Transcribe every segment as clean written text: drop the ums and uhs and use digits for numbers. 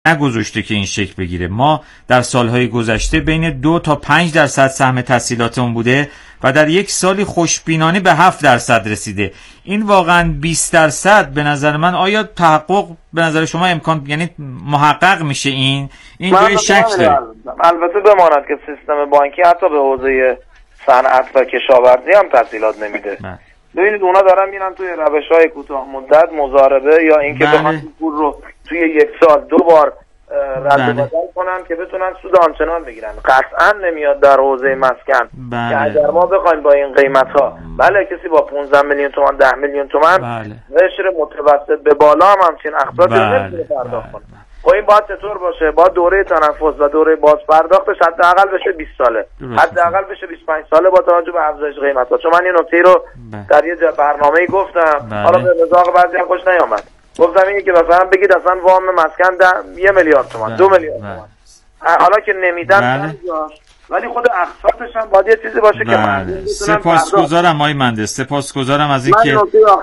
نگذاشته که این شکل بگیره. ما در سالهای گذشته بین 2 تا 5% سهم تحصیلاتمون بوده و در یک سالی خوشبینانه به 7% رسیده. این واقعا 20% به نظر من آیا تحقق به نظر شما امکان یعنی محقق میشه؟ این جای شک داره. البته بماند که سیستم بانکی حتی به حوزه صنعت و کشاورزی هم تسهیلات نمیده. ببینید اونا دارن میرن توی روش‌های کوتاه مدت مزاربه یا اینکه بخوان پول رو توی یک سال 2 بار رد و بدل کنن که بتونن سود آنچنان بگیرن. قطعا نمیاد در حوزه مسکن که اگر ما بخوایم با این قیمت‌ها کسی با 15 میلیون تومان 10 میلیون تومان قشر متوسط به بالا هم همچین اقساطی رو نمیتونه پرداخت کنه. خب این باید چطور باشه؟ باید دوره تنفس و دوره باز پرداختش حداقل بشه 20 ساله، حداقل بشه 25 ساله با توجه به افزایش قیمت‌ها. چون من این نکته رو در یه برنامه‌ای گفتم، حالا به مذاق بعضی خوش نیامد. گفتم اینه که مثلا بگید اصلا وام مسکن 1 میلیارد تومان 2 میلیارد تومان، حالا که نمیدن ولی خود اقساطش هم باید یه چیزی باشه که مردم سپاسگزارم آقای مهندس، سپاسگزارم از اینکه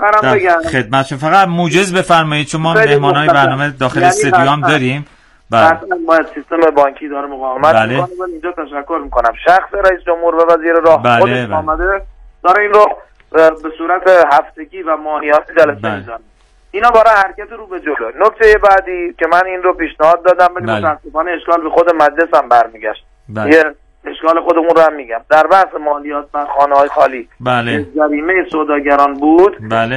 در خدمتشون. فقط موجز بفرمایید چون ما مهمانای برنامه داخل استودیو هم داریم. بله باید سیستم بانکی داره مقاومت میکنه. من اینجا تشکر میکنم شخص رئیس جمهور و وزیر راه خودش آمده داره این رو به صورت هفتگی و ماهیانه جلسه میذاره. اینا برای حرکت رو به جلو. نکته بعدی که من این رو پیشنهاد دادم ولی متاسفانه اشکال به خود مجلس هم برمیگشت. یه اشکال خودمون رو هم میگم. در بحث مالیات بر خانه‌های خالی جریمه سوداگران بود.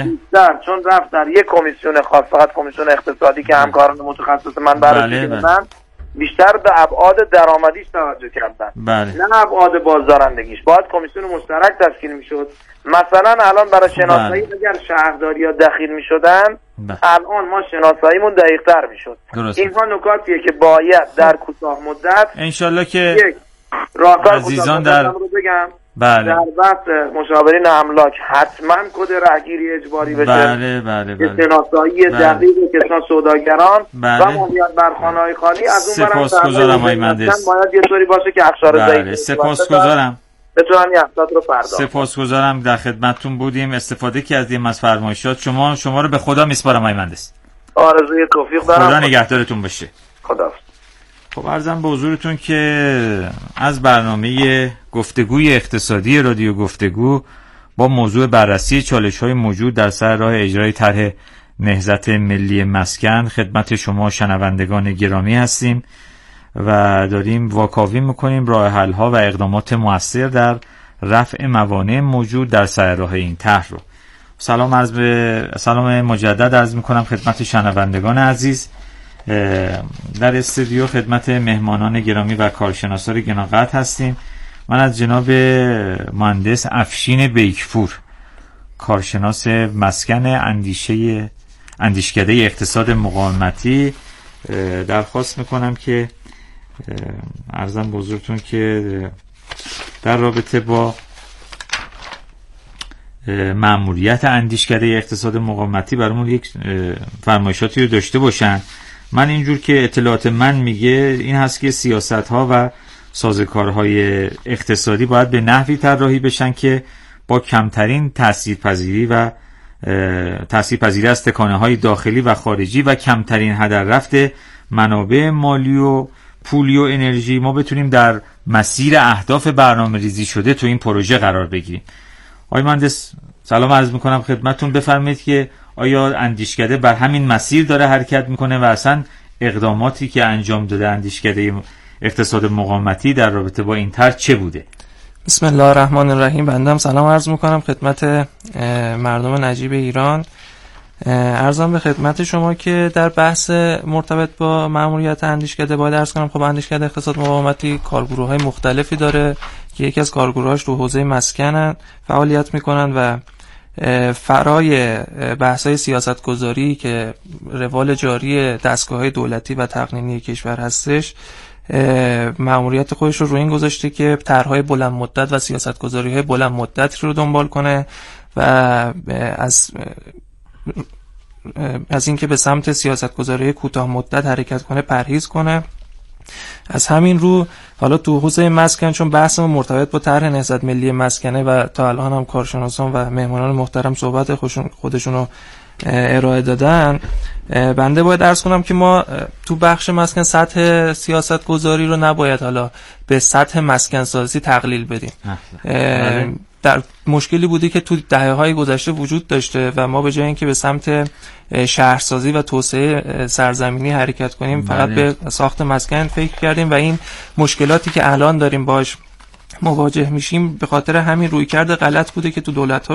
چون رفت در یک کمیسیون خاص، فقط کمیسیون اقتصادی که همکاران متخصص من بررسی کردن، بیشتر به ابعاد درآمدیش توجه کردن نه ابعاد بازدارندگیش. باید کمیسیون مشترک تشکیل میشد. مثلا الان برای شناسایی اگر شهرداری ها دخیل میشدن الان ما شناساییمون دقیق‌تر میشد. اینها نکاتیه که باید در کوتاه مدت انشالله که عزیزان در در بحث مشاورین املاک حتما کد رهگیری اجباری بشه. شناسایی دقیق کسان سوداگران و مالیات بر خانه‌های خالی. از اون برم سپاسگزارم آقای مهندس. باید یه طوری باشه که اقشار ضعیف سپاسگزارم بتونن این اقساط رو پرداخت. سپاسگزارم، در خدمتتون بودیم. استفاده کردیم از فرمایشات شما رو به خدا میسپارم آقای مهندس. آرزوی توفیق دارم. خدا نگهدارتون باشه. خدا. خب عرضم به حضورتون که از برنامه گفتگوی اقتصادی رادیو گفتگو با موضوع بررسی چالش‌های موجود در سر راه اجرای طرح نهضت ملی مسکن خدمت شما شنوندگان گرامی هستیم و داریم واکاوی میکنیم راه حل‌ها و اقدامات مؤثر در رفع موانع موجود در سر راه این طرح رو. سلام مجدد عرض میکنم خدمت شنوندگان عزیز. در استودیو خدمت مهمانان گرامی و کارشناسان گناقت هستیم. من از جناب مهندس افشین بیکپور، کارشناس مسکن اندیشکده اقتصاد مقاومتی، درخواست میکنم که عرضم به حضورتون که در رابطه با مأموریت اندیشکده اقتصاد مقاومتی برامون یک فرمایشاتی رو داشته باشن. من اینجور که اطلاعات من میگه این هست که سیاست‌ها و سازوکارهای اقتصادی باید به نحوی طراحی بشن که با کمترین تاثیرپذیری از تکانه‌های داخلی و خارجی و کمترین هدر رفت منابع مالی و پولی و انرژی ما بتونیم در مسیر اهداف برنامه‌ریزی شده تو این پروژه قرار بگیریم. آقای مهندس سلام عرض میکنم خدمتتون. بفرمایید که آیا اندیشکده بر همین مسیر داره حرکت میکنه و اصلا اقداماتی که انجام داده اندیشکده اقتصاد مقاومتی در رابطه با این طرح چه بوده؟ بسم الله الرحمن الرحیم. بنده هم سلام عرض میکنم خدمت مردم نجیب ایران. عرضم به خدمت شما که در بحث مرتبط با مأموریت اندیشکده باید عرض کنم خب اندیشکده اقتصاد مقاومتی کارگروه‌های مختلفی داره که یکی از کارگروهاش تو حوزه مسکن فعالیت میکنن و فرای بحث‌های سیاست‌گذاری که روال جاری دستگاه‌های دولتی و تقنینی کشور هستش مأموریت خودش رو روی این گذاشته که طرح‌های بلند مدت و سیاست‌گذاری‌های بلند مدت رو دنبال کنه و از اینکه به سمت سیاست‌گذاری کوتاه مدت حرکت کنه پرهیز کنه. از همین رو حالا تو حوزه مسکن چون بحثمون مرتبط با طرح نهضت ملی مسکنه و تا الان هم کارشناسان و مهمانان محترم صحبت خودشون رو ارائه دادن، بنده باید عرض کنم که ما تو بخش مسکن سطح سیاست گذاری رو نباید حالا به سطح مسکن سازی تقلیل بدیم. در مشکلی بودی که تو دهه‌های گذشته وجود داشته و ما به جای اینکه به سمت شهرسازی و توسعه سرزمینی حرکت کنیم فقط به ساخت مسکن فکر کردیم و این مشکلاتی که الان داریم باش مواجه میشیم به خاطر همین رویکرد غلط بوده که تو دولت‌ها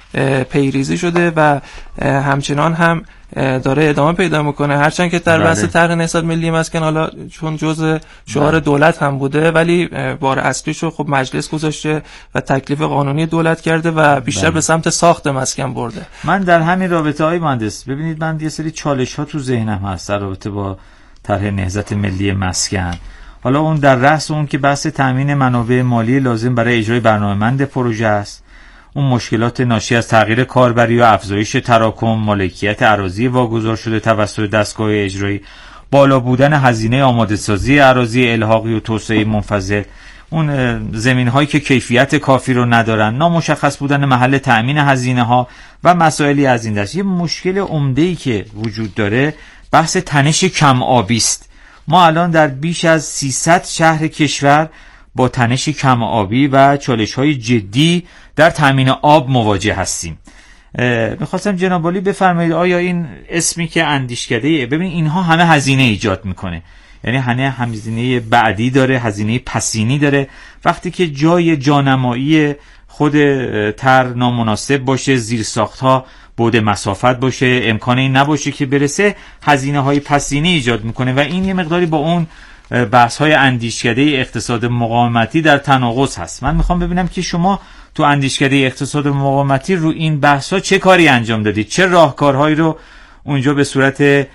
پیریزی شده و همچنان هم داره ادامه پیدا میکنه، هرچند که در بحث طرح نهضت ملی مسکن حالا چون جزء شعار دولت هم بوده ولی بار اصلیش رو خب مجلس گذاشته و تکلیف قانونی دولت کرده و بیشتر به سمت ساخت مسکن برده. من در همین رابطه های مهندس ببینید من یه سری چالش ها تو ذهنم هست در رابطه با طرح نهضت ملی مسکن. حالا اون در رأس اون که بحث تامین منابع مالی لازم برای اجرای برنامه‌مند پروژه است، اون مشکلات ناشی از تغییر کاربری و افزایش تراکم مالکیت اراضی واگذار شده توسط دستگاه اجرایی، بالا بودن هزینه آماده‌سازی اراضی الحاقی و توسعه منفصل، اون زمین‌هایی که کیفیت کافی رو ندارن، نامشخص بودن محل تأمین هزینه‌ها و مسائلی از این دست. یه مشکل عمده‌ای که وجود داره بحث تنش کم آبی است. ما الان در بیش از 300 شهر کشور با تنش کم آبی و چالش‌های جدی در تامین آب مواجه هستیم. می‌خواستم جناب عالی بفرمایید آیا این اسمی که اندیشکده، ببین اینها همه هزینه ایجاد میکنه، یعنی همه هزینه بعدی داره، هزینه پسینی داره. وقتی که جای جانمایی خود طرح نامناسب باشه، زیرساخت‌ها بعد مسافت باشه، امکان این نباشه که برسه، هزینه‌های پسینی ایجاد میکنه و این یه مقداری با اون بحث‌های اندیشکده اقتصاد مقاومتی در تناقض هست. من میخوام ببینم که شما تو اندیشکده اقتصاد مقاومتی رو این بحث‌ها چه کاری انجام دادید، چه راهکارهایی رو اونجا به صورت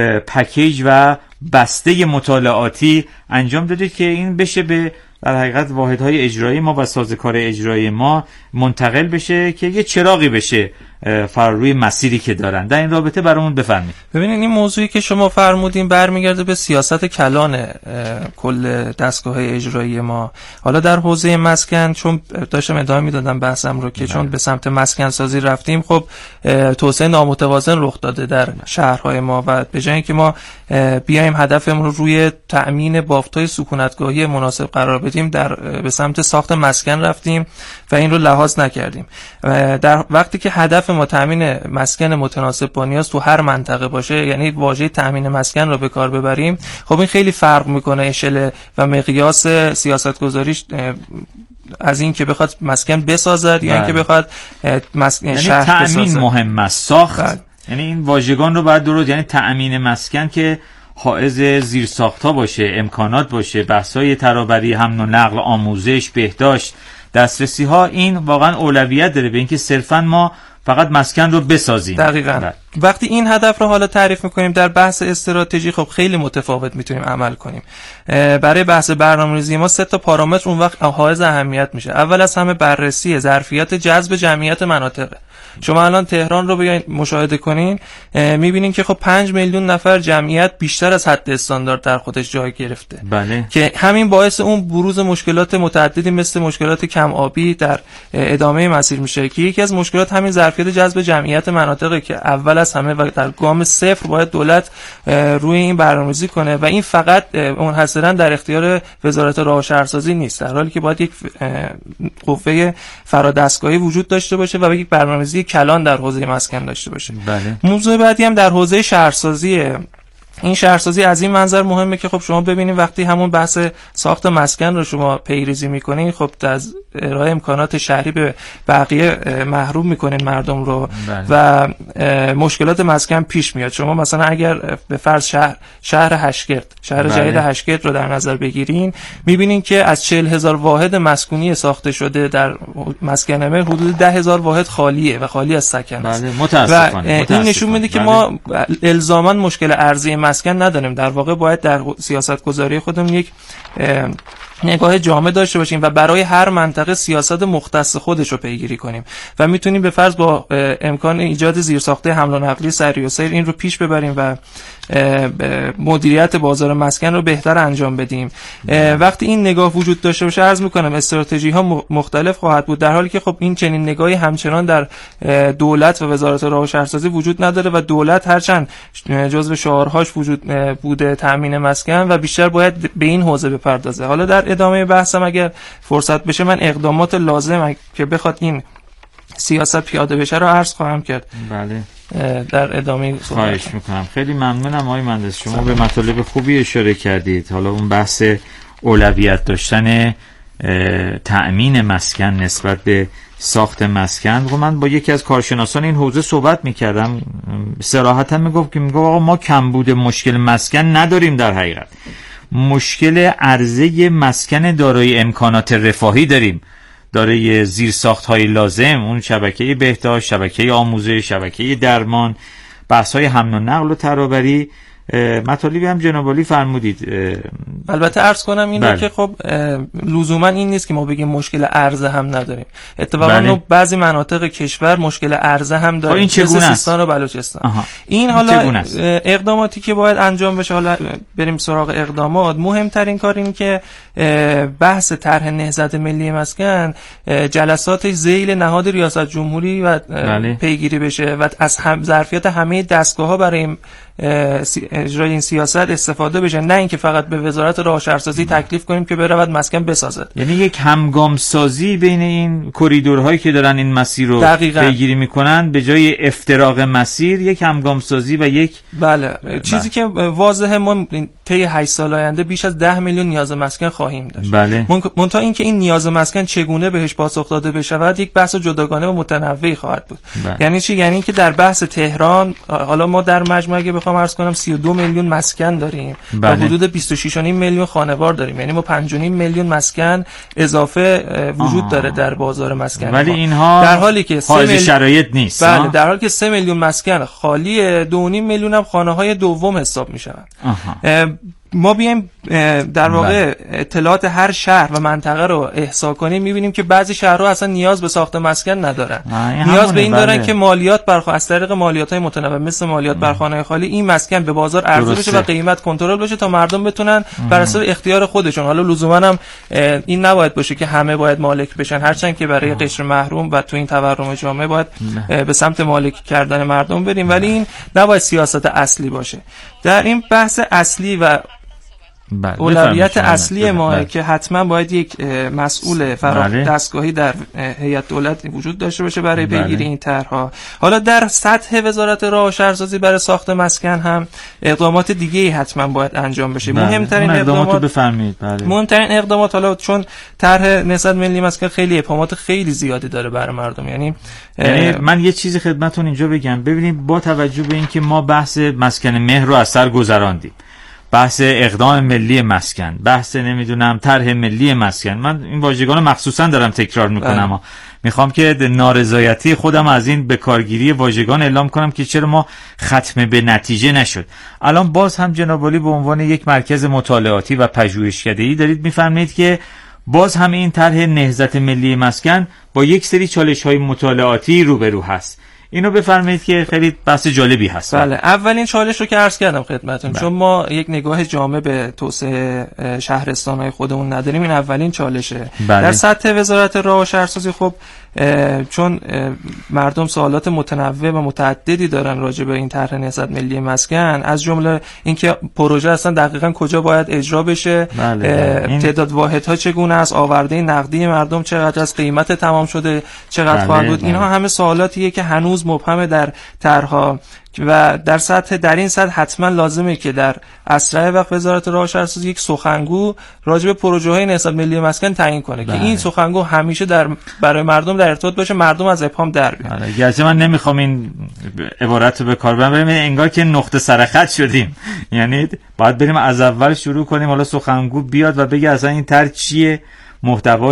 پکیج و بسته مطالعاتی انجام دادید که این بشه به در حقیقت واحدهای اجرایی ما و سازوکار اجرایی ما منتقل بشه که یه چراغی بشه روی مسیری که دارن. در این رابطه برامون بفرمایید. ببینید این موضوعی که شما فرمودین برمیگرده به سیاست کلان کل دستگاه اجرایی ما. حالا در حوزه مسکن چون داشتم ادامه میدادم بحثم رو که چون به سمت مسکن سازی رفتیم، خب توسعه نامتوازن رخ داده در شهرهای ما و به جای اینکه ما بیایم هدفمون رو روی تأمین بافت‌های سکونتگاهی مناسب قرار بدیم، به سمت ساخت مسکن رفتیم و این رو لحاظ نکردیم. در وقتی که هدف ما تامین مسکن متناسب با نیاز تو هر منطقه باشه، یعنی واژه تامین مسکن رو به کار ببریم، خب این خیلی فرق میکنه اشل و مقیاس سیاست گذاریش از این که بخواد مسکن بسازد یا اینکه بخواد مسکن شهر بسازد. تامین مهم است، ساخت یعنی این واژگان رو باید درست، یعنی تامین مسکن که حائز زیرساخت‌ها باشه، امکانات باشه، بحث‌های ترابری، حمل و نقل، آموزش، بهداشت، دسترسی‌ها، این واقعا اولویت داره به اینکه صرفاً ما فقط مسکن رو بسازیم. دقیقاً. وقتی این هدف رو حالا تعریف میکنیم در بحث استراتژی، خب خیلی متفاوت میتونیم عمل کنیم. برای بحث برنامه‌ریزی ما 3 تا پارامتر اون وقت حائز اهمیت میشه. اول از همه بررسی ظرفیت جذب جمعیت مناطق. شما الان تهران رو بیاین مشاهده کنین، میبینین که خب 5 میلیون نفر جمعیت بیشتر از حد استاندارد در خودش جای گرفته. بله. که همین باعث اون بروز مشکلات متعددی مثل مشکلات کم آبی در ادامه مسیر میشه که یکی از مشکلات همین ظرفیت جذب جمعیت مناطقه که اول از همه و در گام صفر باید دولت روی این برنامه‌ریزی کنه و این فقط منحصراً در اختیار وزارت راه و شهرسازی نیست، در حالی که باید یک قوه فرادستگاهی وجود داشته باشه و یک برنامه‌ریزی کلان در حوزه مسکن داشته باشه. بله. موضوع بعدی هم در حوزه شهرسازیه. این شهرسازی از این منظر مهمه که خب شما ببینید وقتی همون بحث ساخت مسکن رو شما پیریزی میکنین، خب از ارائه امکانات شهری به بقیه محروم میکنین مردم رو. بله. و مشکلات مسکن پیش میاد. شما مثلا اگر به فرض شهر هشگرد، شهر بله. جدید هشگرد رو در نظر بگیرین، میبینین که از 40,000 واحد مسکونی ساخته شده در مسکن مر حدود 10,000 واحد خالیه و خالی از سکن است. بله. متاسفانه. این نشون میده که ما الزاما مشکل ارزی مسکن نداریم. در واقع باید در سیاست گذاری خودمون یک نگاه جامع داشته باشیم و برای هر منطقه سیاست مختص خودش رو پیگیری کنیم و میتونیم به فرض با امکان ایجاد زیرساخته حمل و نقلی سریع و سیر این رو پیش ببریم و مدیریت بازار مسکن رو بهتر انجام بدیم. وقتی این نگاه وجود داشته باشه، عرض میکنم استراتژی ها مختلف خواهد بود، در حالی که خب این چنین نگاهی همچنان در دولت و وزارت راه و شهرسازی وجود نداره و دولت هرچند جزو شعارهاش وجود بوده تامین مسکن و بیشتر باید به این حوزه بپردازه. حالا در ادامه بحثم اگر فرصت بشه من اقدامات لازم که بخواد این سیاست پیاده بشه رو عرض خواهم کرد. بله در ادامه خواهش میکنم. خیلی ممنونم آقای مهندس، شما به مطالب خوبی اشاره کردید. حالا اون بحث اولویت داشتن تأمین مسکن نسبت به ساخت مسکن و من با یکی از کارشناسان این حوزه صحبت میکردم، صراحتا میگفت آقا ما کمبود مشکل مسکن نداریم، در حقیقت مشکل عرضه مسکن دارای امکانات رفاهی داریم، دارای زیرساخت‌های لازم، اون شبکه بهداشت، شبکه آموزش، شبکه درمان، بحث‌های حمل و نقل و ترابری، مطالبی هم جناب عالی فرمودید. البته عرض کنم اینه که خب لزوما این نیست که ما بگیم مشکل عرضه هم نداریم. اتفاقا بعضی مناطق کشور مشکل عرضه هم داریم، مثل سیستان و بلوچستان. این حالا اقداماتی که باید انجام بشه، حالا بریم سراغ اقدامات. مهمترین کار این که بحث طرح نهضت ملی مسکن جلسات ذیل نهاد ریاست جمهوری و پیگیری بشه و از ظرفیت همه دستگاه‌ها برای اجرای این سیاست استفاده بشه، نه اینکه فقط به وزارت راه و شهرسازی تکلیف کنیم که برود مسکن بسازد. یعنی یک همگام سازی بین این کوریدورهایی که دارن این مسیر رو پیگیری میکنن، به جای افتراق مسیر یک همگام سازی و یک چیزی که واضحه ما طی 8 سال آینده بیش از 10 میلیون نیاز مسکن خواهیم داشت. منتها اینکه این نیاز مسکن چگونه بهش پاسخ داده بشود یک بحث جداگانه و متنوعی خواهد بود. یعنی چی؟ یعنی اینکه در بحث تهران حالا ما در مجموعه اگه بخوام عرض کنم 32 میلیون مسکن داریم و حدود 26.5 میلیون خانوار داریم، یعنی ما 5.5 میلیون مسکن اضافه وجود داره در بازار مسکن. ولی اینها در حالی که شرایط نیست. بله، در حالی که 3 میلیون مسکن خالیه، 2.5 میلیون هم خانه‌های دوم حساب میشوند. ما بیایم در واقع اطلاعات هر شهر و منطقه رو احصا کنیم، میبینیم که بعضی شهرها اصلا نیاز به ساخت مسکن ندارن، نیاز به این دارن که مالیات از طریق مالیات‌های متنوع مثل مالیات بر خانه خالی این مسکن به بازار عرضه بشه و قیمت کنترل بشه تا مردم بتونن بر اساس اختیار خودشون، حالا لزوما هم این نباید باشه که همه باید مالک بشن، هرچند که برای قشر محروم و تو این تورم جامعه باید به سمت مالک کردن مردم بریم، ولی این نباید سیاست اصلی باشه. در این بحث اصلی و اولویت اصلی ما که حتما باید یک مسئول دستگاهی در هیئت دولت وجود داشته باشه برای پیگیری این طرح‌ها. حالا در سطح وزارت راه و شهرسازی برای ساخت مسکن هم اقدامات دیگه‌ای حتما باید انجام بشه. مهمترین اقدامات بفرمایید. مهمترین اقدامات، حالا چون طرح نهضت ملی مسکن خیلی ابهامات خیلی زیادی داره برای مردم، یعنی من یه چیزی خدمتتون اینجا بگم. ببینید با توجه به اینکه ما بحث مسکن مهر رو از سر گذراندیم، بحث اقدام ملی مسکن، بحث نمیدونم طرح ملی مسکن، من این واژگان رو مخصوصا دارم تکرار میکنم، میخوام که نارضایتی خودم از این به کارگیری واژگان اعلام کنم که چرا ما ختم به نتیجه نشد. الان باز هم جناب عالی به عنوان یک مرکز مطالعاتی و پژوهشکده‌ای دارید میفرمایید که باز هم این طرح نهضت ملی مسکن با یک سری چالش‌های مطالعاتی روبرو هست. اینو بفرمایید که خیلی بحث جالبی هست. بله، اولین چالش رو که عرض کردم خدمتتون، چون ما یک نگاه جامع به توسعه شهرستان‌های خودمون نداریم، این اولین چالشه. در سطح وزارت راه و شهرسازی خب چون مردم سوالات متنوع و متعددی دارن راجع به این طرح نهضت ملی مسکن، از جمله اینکه پروژه اصلا دقیقاً کجا باید اجرا بشه، تعداد واحدها چگونه است، آورده نقدی مردم چقدر است، قیمت تمام شده چقدر خواهد بود، اینها همه سوالاتیه که هنوز مبهمه در طرح‌ها و در این سطح حتما لازمه که در اسرع وقت وزارت راه و شهرسازی یک سخنگو راجع به پروژه‌های نهضت ملی مسکن تعیین کنه که این سخنگو همیشه برای مردم در ارتباط باشه، مردم از ابهام در بیان. گرچه من نمیخوام این عبارت رو به کار ببرم، انگار که نقطه سرخط شدیم، یعنی باید بریم از اول شروع کنیم، حالا سخنگو بیاد و بگه اصلا این طرح چیه، محتواش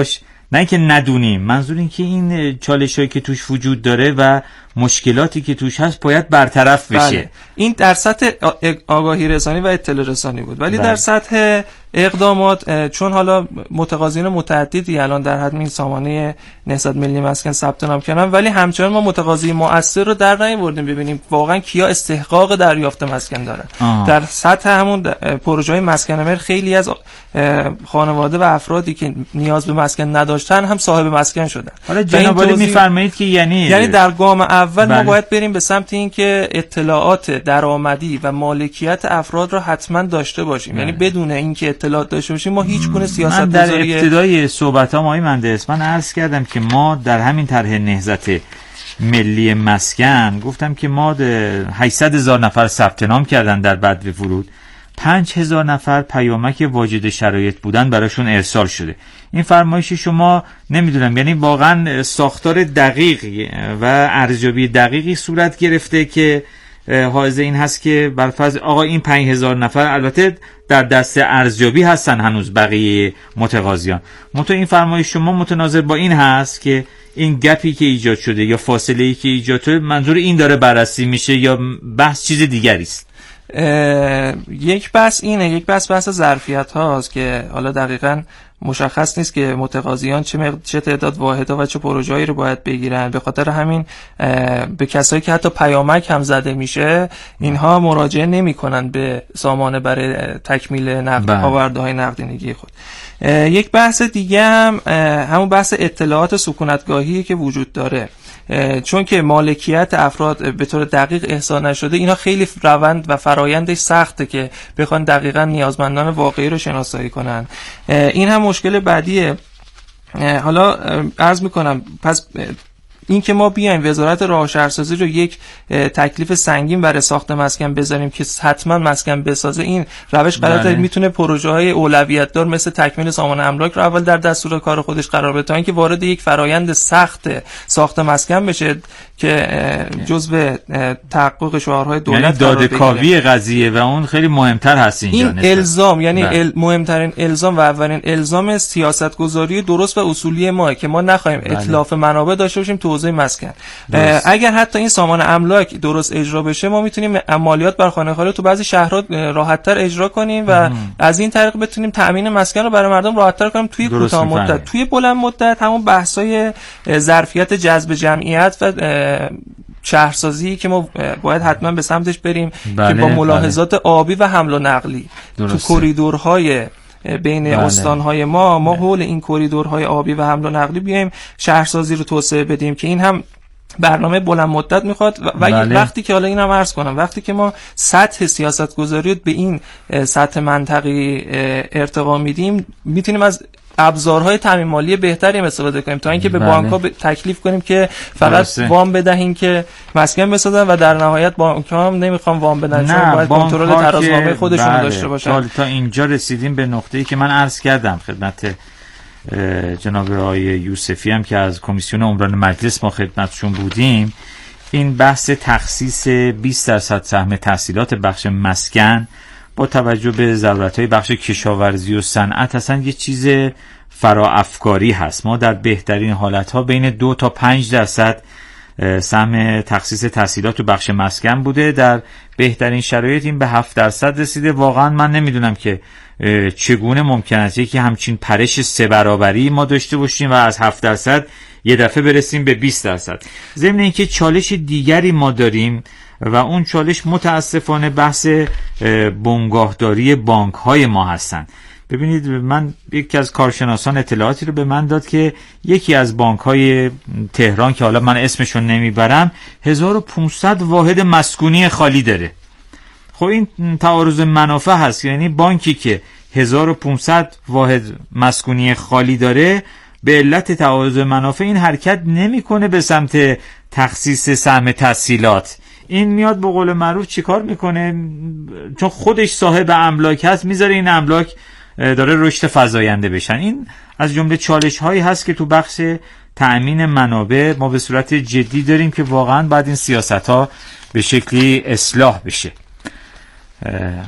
نه اینکه ندونیم، منظور این که این چالشایی که توش وجود داره و مشکلاتی که توش هست باید برطرف بشه. بله. این در سطح آگاهی رسانی و اطلاع رسانی بود، ولی در سطح اقدامات چون حالا متقاضیان متعددی الان در حد این سامانه نهضت ملی مسکن ثبت نام کردن، ولی همچنان ما متقاضی مؤثر رو در نیاوردیم ببینیم واقعا کیا استحقاق دریافت مسکن دارن. در سطح همون پروژه‌های مسکن مهر خیلی از خانواده و افرادی که نیاز به مسکن نداشتن هم صاحب مسکن شدن. حالا جناب عالی میفرمایید که یعنی در گام اول ما باید بریم به سمت این که اطلاعات درآمدی و مالکیت افراد رو حتما داشته باشیم. یعنی بدون اینکه اطلاعات داشته باشیم ما هیچ گونه سیاست گذاری. در ابتدای صحبتام آقای مهندس من عرض کردم که ما در همین طرح نهضت ملی مسکن گفتم که ما 800,000 نفر ثبت نام کردن در بدو ورود، 5,000 نفر پیامک واجد شرایط بودن براشون ارسال شده. این فرمایش شما نمیدونم یعنی واقعا ساختار دقیق و ارزیابی دقیقی صورت گرفته که حائز این هست که برفرض آقا این 5,000 نفر البته در دست ارزیابی هستن هنوز بقیه متقاضیان، منتها این فرمایش شما متناظر با این هست که این گپی که ایجاد شده یا فاصله‌ای که ایجاد شده منظور این داره بررسی میشه یا بحث چیز دیگری است؟ یک بحث اینه، یک بحث ظرفیت هاست که حالا دقیقاً مشخص نیست که متقاضیان چه تعداد واحدها و چه پروژه‌ای رو باید بگیرن. به خاطر همین به کسایی که حتی پیامک هم زده میشه اینها مراجعه نمی‌کنن به سامانه برای تکمیل آورده‌های نقدینگی خود. یک بحث دیگه هم همون بحث اطلاعات سکونتگاهی که وجود داره، چون که مالکیت افراد به طور دقیق احصا نشده اینا خیلی روند و فرایندش سخته که بخوان دقیقاً نیازمندان واقعی رو شناسایی کنن. این هم مشکل بعدیه. حالا عرض میکنم پس این که ما بیایم وزارت راه و شهرسازی رو یک تکلیف سنگین برای ساخت مسکن بذاریم که حتما مسکن بسازه، این روش غلطه. میتونه پروژه‌های اولویت دار مثل تکمیل سامانه املاک رو اول در دستور کار خودش قرار بده تا اینکه وارد یک فرایند سخت ساخت مسکن بشه که جزء تحقق شعارهای دولت یعنی داده‌کاوی قضیه و اون خیلی مهمتر هست اینجا. این الزام یعنی مهمترین الزام و اولین الزام سیاست‌گذاری درست و اصولی ما که ما نخواهیم اتلاف منابع داشته باشیم تو حوزه مسکن. اگر حتی این سامانه املاک درست اجرا بشه ما میتونیم مالیات بر خانه‌خواری تو بعضی شهرها راحت‌تر اجرا کنیم و از این طریق بتونیم تامین مسکن رو برای مردم راحت‌تر کنیم توی کوتاه مدت. توی بلند مدت همون بحث‌های ظرفیت جذب جمعیت و شهرسازی که ما باید حتما به سمتش بریم که با ملاحظات آبی و حمل و نقلی تو کوریدورهای بین استانهای ما حول این کوریدورهای آبی و حمل و نقلی بیایم شهرسازی رو توسعه بدیم که این هم برنامه بلند مدت میخواد و وقتی که حالا اینم عرض کنم وقتی که ما سطح سیاست گذاری به این سطح منطقی ارتقا میدیم میتونیم از ابزارهای تامین مالی بهتری استفاده کنیم تا اینکه به بانک‌ها تکلیف کنیم که فقط وام بدهیم که مسکن بسازن و در نهایت بانک‌ها هم نمیخوان وام بدن چون باید کنترل ترازنامه خودشون داشته باشن. تا اینجا رسیدیم به نقطه‌ای که من عرض کردم خدمت جناب آقای یوسفی هم که از کمیسیون عمران مجلس ما خدمتشون بودیم، این بحث تخصیص 20% سهم تحصیلات بخش مسکن با توجه به ضرورت‌های بخش کشاورزی و صنعت اصلا یه چیز فراافکاری هست. ما در بهترین حالت‌ها بین 2 تا 5% سهم تخصیص تحصیلات تو بخش مسکن بوده، در بهترین شرایط این به 7% رسیده. واقعا من نمیدونم که چگونه ممکن است که همچین پرش 3 برابری ما داشته باشیم و از 7% یه دفعه برسیم به 20%. ضمن اینکه چالش دیگری ما داریم و اون چالش متاسفانه بحث بنگاهداری بانک‌های ما هستن. ببینید من یکی از کارشناسان اطلاعاتی رو به من داد که یکی از بانک‌های تهران که حالا من اسمشون نمیبرم 1500 واحد مسکونی خالی داره. خب این تعارض منافع هست، یعنی بانکی که 1500 واحد مسکونی خالی داره به علت تعارض منافع این حرکت نمیکنه به سمت تخصیص سهم تسهیلات. این میاد به قول معروف چیکار میکنه؟ چون خودش صاحب املاک هست میذاره این املاک داره رشد فزاینده بشن. این از جمله چالش هایی هست که تو بخش تأمین منابع ما به صورت جدی داریم که واقعا باید این سیاست ها به شکلی اصلاح بشه.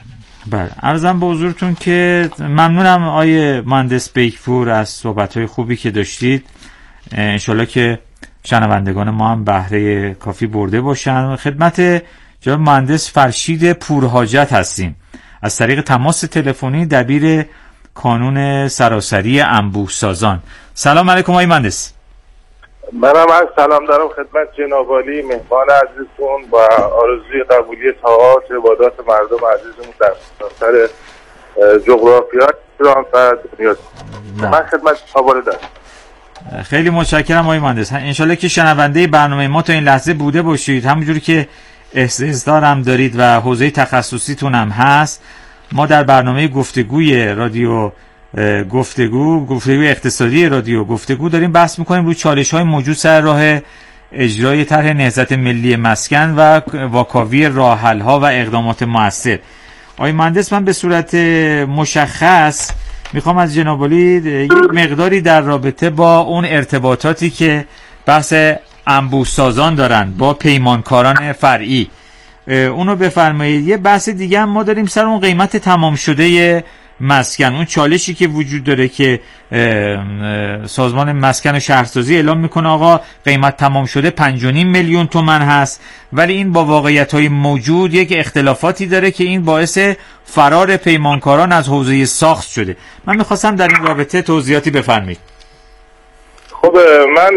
بله، عرضم به حضورتون که ممنونم آقای مهندس بیکپور از صحبت‌های خوبی که داشتید. انشالله که شنوندگان ما هم بهره کافی برده باشن. خدمت جناب مهندس فرشید پورحاجت هستیم از طریق تماس تلفنی دبیر کانون سراسری انبوه سازان. سلام علیکم آقای مهندس. منم از سلام دارم خدمت جناب عالی مهمان عزیزتون و آرزوی قبولی طاعات عبادات مردم عزیزمون در سر جغرافیا ایران و دنیا. من خدمت حواله دارم. خیلی متشکرم آقای مهندس. انشالله که شنونده برنامه ما تا این لحظه بوده باشید. همونجوری که استعداد هم دارید و حوزه تخصصیتون هم هست، ما در برنامه گفتگوی رادیو گفتگو اقتصادی رادیو گفتگو داریم بحث میکنیم روی چالش‌های موجود سر راه اجرای طرح نهضت ملی مسکن و واکاوی راه‌حل‌ها و اقدامات مؤثر. آقای مهندس، من به صورت مشخص میخوام از جناب عالی یک مقداری در رابطه با اون ارتباطاتی که بحث انبوه سازان دارن با پیمانکاران فرعی اونو بفرمایید. یه بحث دیگه هم ما داریم سر اون قیمت تمام شده مسکن، اون چالشی که وجود داره که سازمان مسکن و شهرسازی اعلام میکنه آقا قیمت تمام شده 5.5 میلیون تومان هست، ولی این با واقعیت‌های موجود یک اختلافاتی داره که این باعث فرار پیمانکاران از حوزه ساخت شده. من میخواستم در این رابطه توضیحاتی بفرمایید. خب من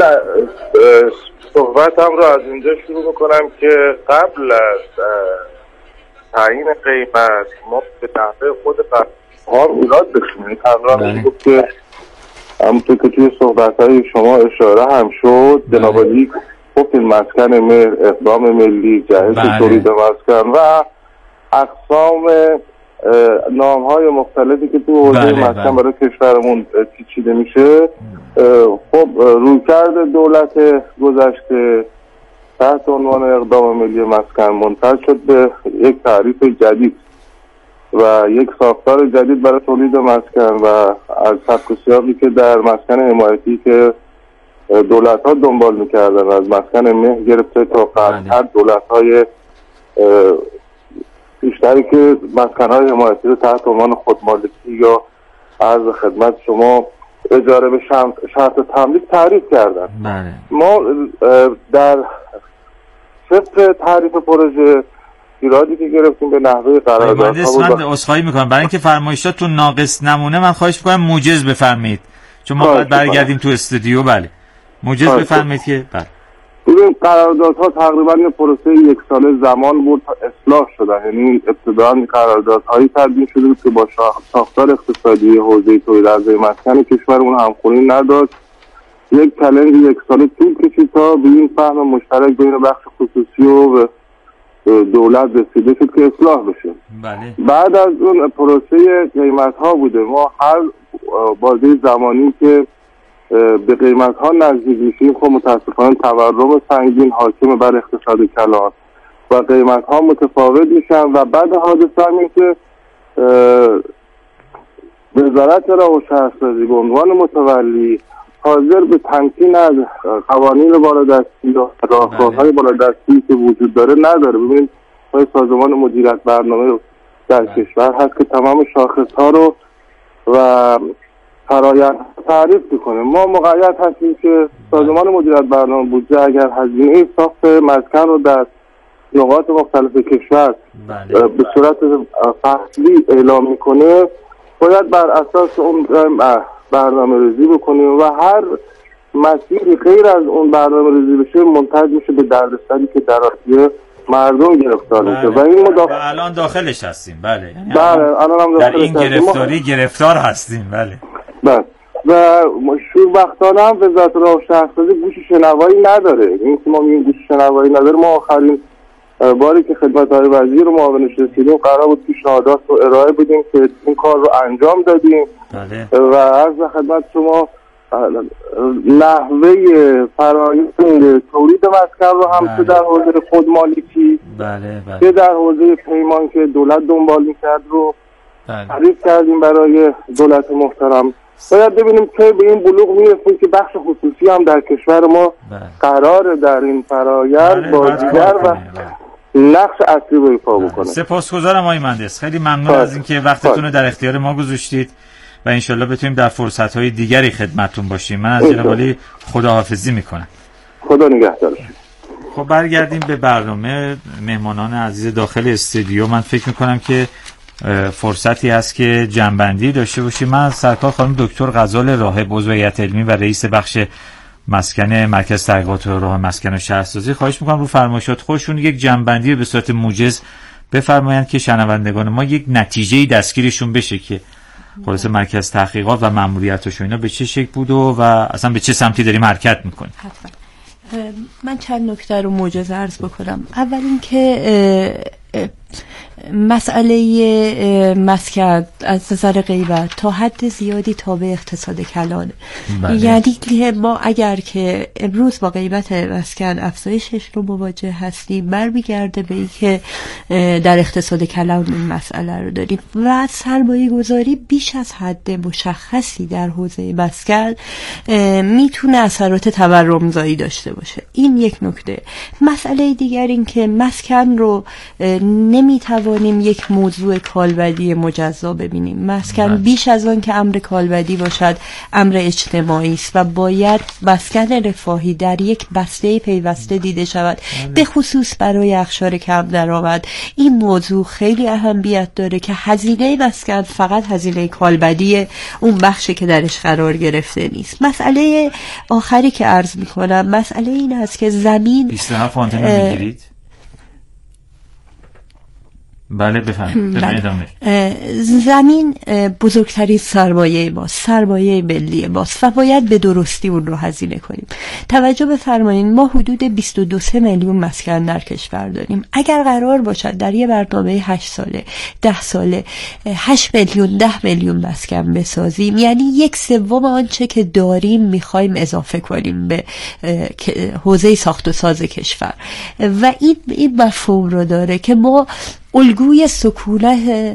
صحبتم رو از اینجا شروع میکنم که قبل از تعیین قیمت ما به نحوه خود ایراد بشونیم. تقریبا گفت که همونطور که توی صحبت‌های شما اشاره هم شد، جناب عالی گفتین مسکن مهر، اقدام ملی، جهش تولید مسکن و اقسام نام‌های مختلفی که توی حوزه مسکن برای کشورمون پیچیده میشه. خب رویکرد دولت گذشته تحت عنوان اقدام ملی مسکن منتهی شد به یک تعریف جدید و یک ساختار جدید برای تولید مسکن و از سبک و سیاقی که در مسکن حمایتی که دولت ها دنبال میکردن، از مسکن مهر گرفته تا قطعا دولت های بیشتری که مسکن های حمایتی رو تحت عنوان خودمالکی یا عرض خدمت شما اجاره به شرط تملیک تعریف کردن. ما در صفر تعریف پروژه ایرادی که گرفتیم به نحوه قراردادها من عذرخواهی میکنم برای اینکه فرمایشاتون ناقص نمونه، من خواهش میکنم موجز بفرمایید چون ما باید برگردیم تو استودیو. بله موجز بفرمایید که بله. ببین قراردادها تقریبا یه پروسه 1 ساله زمان بود تا اصلاح شدن، یعنی ابتداً قراردادهایی تدوین شده بود که با ساختار اقتصادی حوزه تولید ارزی مسکن کشورمون همخوانی نداشت. یک چالش 1 ساله طول کشید تا به این فهم مشترک بین بخش خصوصی و دولت رسیده شد که اصلاح بشه. بله. بعد از اون پروسه قیمت ها بوده. ما هر بازه زمانی که به قیمت ها نزدیک میشیم خب متاسفانه تورم سنگین حاکم بر اقتصاد کلان و قیمت ها متفاوت میشن و بعد حادثه همین که وزارت راه و شهرسازی به عنوان متولی حاضر به تمکین از قوانین بالادستی یا راهکارهای بالادستی که وجود داره نداره. ببینید ما سازمان مدیریت برنامه در کشور هست که تمام شاخص‌ها رو و فرآیند تعریف میکنه. ما مقید هستیم که سازمان مدیریت برنامه بودجه اگر هزینه ساخت مسکن رو در نقاط مختلف کشور به صورت فصلی اعلام میکنه، باید بر اساس اون برنامه ریزی بکنیم و هر مسیری غیر از اون برنامه ریزی بشه منتج میشه به دردسری که در آسیه مردم گرفتار میشه و این الان داخلش هستیم. بله الان هم در این گرفتاری گرفتار هستیم. بله و شوربختانه هم وزارت راه و شهرسازی گوش شنوایی نداره. این که ما میگیم گوش شنوایی نداره، ما آخرین باری که خدمت های وزیر معاونش رسیدیم قرار بود پیشنهادات رو ارائه بدیم که این کار رو انجام دادیم. بله. و عرض خدمت شما نحوه فرآیند تولید مسکن رو هم چه در حوزه خودمالکی چه در حوزه پیمان که دولت دنبال می‌کرد رو تعریف کردیم برای دولت محترم. باید ببینیم که به این بلوغ میرسیم که بخش خصوصی هم در کشور ما قرار در این فرآیند با دیگر و نقش اصلی رو ایفا بکنه. سپاسگزارم آقای مهندس، خیلی ممنون از اینکه وقتتون رو در اختیار ما گذاشتید و انشالله بتونیم در فرصت‌های دیگری خدمتتون باشیم. من از جناب عالی خداحافظی میکنم. خدا نگهدارتون. خب برگردیم به برنامه. مهمانان عزیز داخل استودیو، من فکر میکنم که فرصتی هست که جنبندی داشته باشیم. من از سرکار خانم دکتر غزال راهب، عضو هیئت علمی و رئیس بخش مسکن مرکز تحقیقات راه مسکن و شهرسازی، خواهش میکنم رو فرمایشات خودشون یک جنبندی به صورت موجز بفرمایند که شنوندگان ما یک نتیجه‌ای دستگیرشون بشه که خلاصه مرکز تحقیقات و ماموریتش و اینا به چه شکل بود و اصلا به چه سمتی داریم حرکت میکنیم. حتما من چند نکته رو موجز عرض بکنم. اول اینکه مسئله مسکن از نظر غیبت تا حد زیادی تابع اقتصاد کلانه. یعنی که ما اگر که امروز با غیبت مسکن افزایشش رو مواجه هستیم، برمیگرده به این که در اقتصاد کلان این مسئله رو داریم و سرمایه گذاری بیش از حد مشخصی در حوزه مسکن میتونه اثرات تورمزایی داشته باشه. این یک نکته. مسئله دیگر این که مسکن رو نمیتوانیم یک موضوع کالبدی مجزا ببینیم. مسکن بیش از آن که امر کالبدی باشد امر اجتماعی است و باید مسکن رفاهی در یک بسته پیوسته دیده شود، به خصوص برای اقشار کم درآمد. این موضوع خیلی اهمیت داره که هزینه مسکن فقط هزینه کالبدی اون بخشی که درش قرار گرفته نیست. مسئله آخری که عرض میکنم مسئله این است که زمین 27 آنتن میگیرید؟ بله بفرمایید. زمین بزرگترین سرمایه ماست، سرمایه ملی ماست و باید به درستی اون رو هزینه کنیم. توجه بفرمایید ما حدود 22 میلیون مسکن در کشور داریم. اگر قرار باشد در یه برنامه 8 ساله 10 ساله 8 میلیون 10 میلیون مسکن بسازیم، یعنی 1/3 آنچه که داریم میخوایم اضافه کنیم به حوزه ساخت و ساز کشور و این مفهوم رو داره که ما الگوی سکونت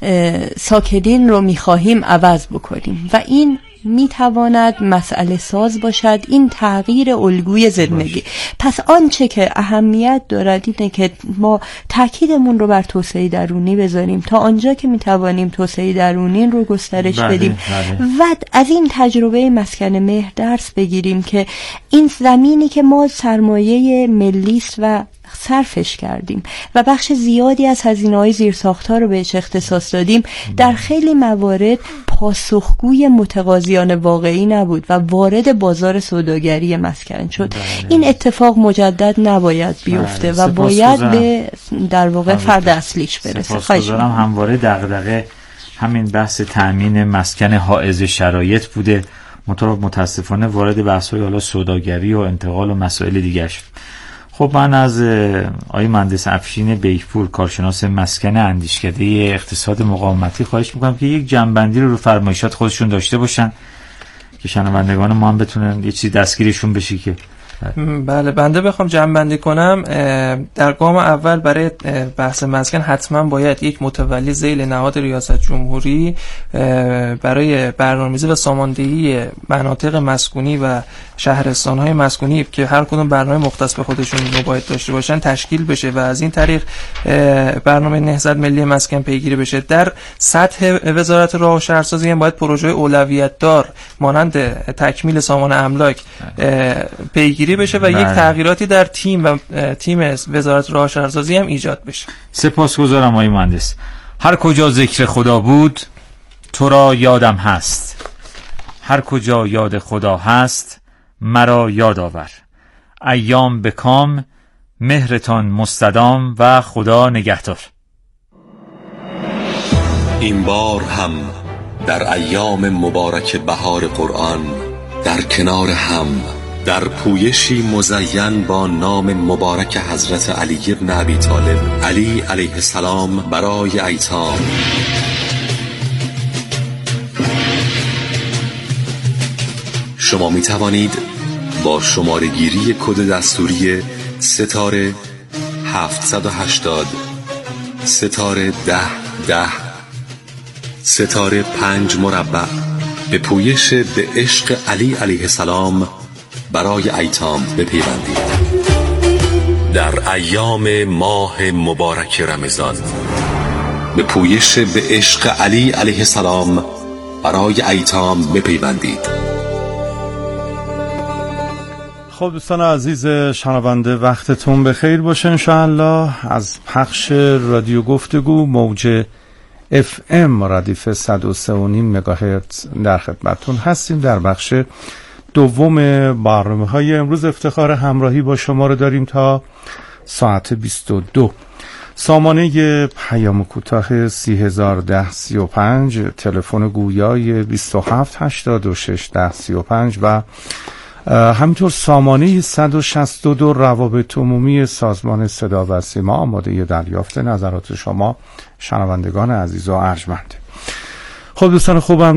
ساکنین رو می‌خواهیم عوض بکنیم و این میتواند مسئله ساز باشد، این تغییر الگوی زندگی. پس آنچه که اهمیت دارد اینه که ما تاکیدمون رو بر توسعه درونی بذاریم تا آنجا که میتوانیم توسعه درونی رو گسترش بدیم و از این تجربه مسکن مهر درس بگیریم که این زمینی که ما سرمایه ملی است و صرفش کردیم و بخش زیادی از هزینه‌های زیرساخت‌ها رو بهش اختصاص دادیم، در خیلی موارد پاسخگوی متقاضیان واقعی نبود و وارد بازار سوداگری مسکن شد. این اتفاق مجدد نباید بیفته و باید به در واقع فرد اصلیش برسه. سپاسگزارم. همواره دغدغه همین بحث تأمین مسکن حائز شرایط بوده، متاسفانه وارد بحث‌های حالا سوداگری و انتقال و مسائل دیگه شد. خب من از آقای مهندس افشین بیکپور، کارشناس مسکن اندیشکده اقتصاد مقاومتی، خواهش میکنم که یک جنبندی رو فرمایشات خودشون داشته باشن که شنوندگان ما هم بتونن یه چیزی دستگیرشون بشه. که بله بنده بخوام جمع‌بندی کنم، در گام اول برای بحث مسکن حتما باید یک متولی ذیل نهاد ریاست جمهوری برای برنامه‌ریزی و ساماندهی مناطق مسکونی و شهرستان‌های مسکونی که هر کدوم برنامه مختص به خودشون باید داشته باشن تشکیل بشه و از این طریق برنامه نهضت ملی مسکن پیگیری بشه. در سطح وزارت راه و شهرسازی هم باید پروژه اولویت دار مانند تکمیل سامان املاک پیگیری بشه و یک تغییراتی در تیم وزارت راه و شهرسازی هم ایجاد بشه. سپاسگزارم آقای مهندس. هر کجا ذکر خدا بود تو را یادم هست، هر کجا یاد خدا هست مرا یاد آور. ایام به کام، مهرتان مستدام و خدا نگهدار. این بار هم در ایام مبارک بهار قرآن در کنار هم در پویشی مزین با نام مبارک حضرت علی ابن ابی طالب علی علیه السلام برای ایتام شما می توانید با شماره گیری کد دستوری ستاره 780 ستاره 1010 ستاره 5 مربع به پویش به عشق علی علیه السلام برای ایتام بپیوندید. در ایام ماه مبارک رمضان به پویش به عشق علی علیه السلام برای ایتام بپیوندید. خب دوستان عزیز شنونده، وقتتون بخیر باشه انشاءالله. از پخش رادیو گفتگو موج FM ردیف 103.5 مگاهرتز در خدمتتون هستیم. در بخش دوم برنامه‌های امروز افتخار همراهی با شما رو داریم تا ساعت 22. سامانه پیام کوتاه 301035، تلفن گویای 27861035 و همینطور سامانه 162 روابط عمومی سازمان صدا و سیما آماده دریافت نظرات شما شنوندگان عزیز و ارجمند. خب دوستان خوبم،